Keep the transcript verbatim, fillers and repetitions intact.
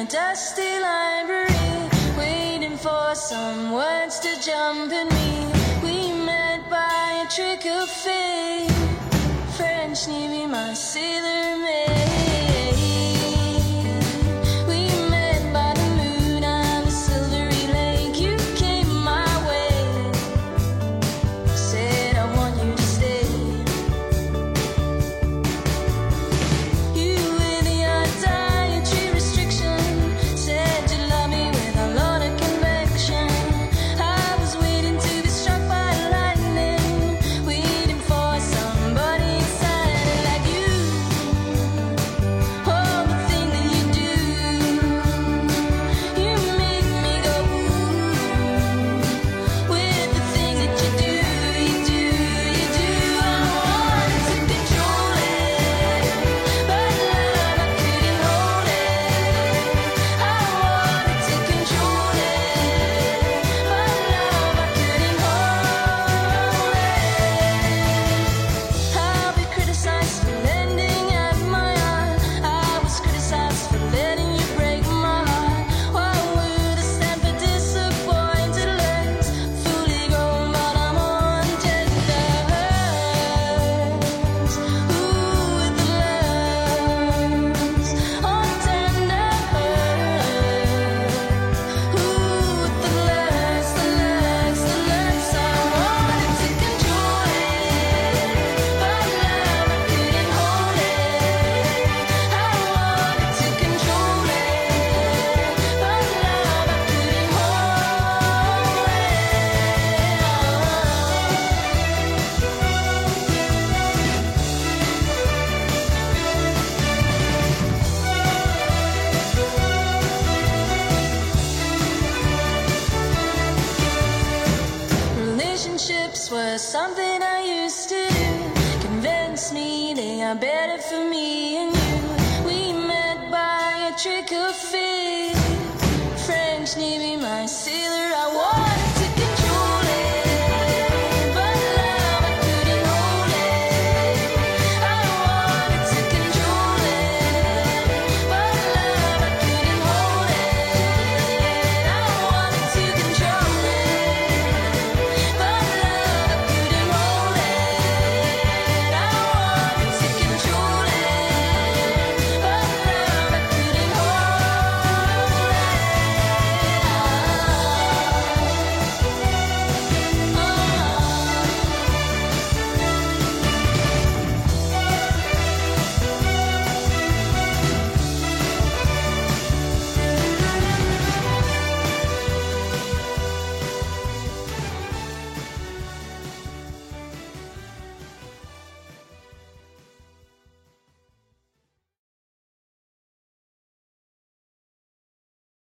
dusty library, waiting for some words to jump in me. We met by a trick of fate, French Navy, my sailor maid. We met by the moon and the silvery lake. You came my way, said I want you to stay. You with your dietary restriction said you love me with a lot of conviction. I was waiting to be struck by lightning, waiting for somebody excited like you. Oh, the thing that you do, you make me go ooh. With the thing that you do, you do, you do. I wanted to control it, but love, I couldn't hold it. I wanted to control it, but love, I couldn't hold it. I'll be criticized for lending at my heart. I was criticized for letting you break my heart. Why would I stand for disappointed legs? Fully grown, but I'm on tender hers. Ooh, with the legs, on tender hers. Ooh, with the legs, the legs, the legs. I wanted to control it, but love, I couldn't hold it. I wanted to control it, but love, I couldn't hold it. Relationships were something I used to do. Convince me they are better for me and you. We met by a trick of fate, French Navy, my sailor. I was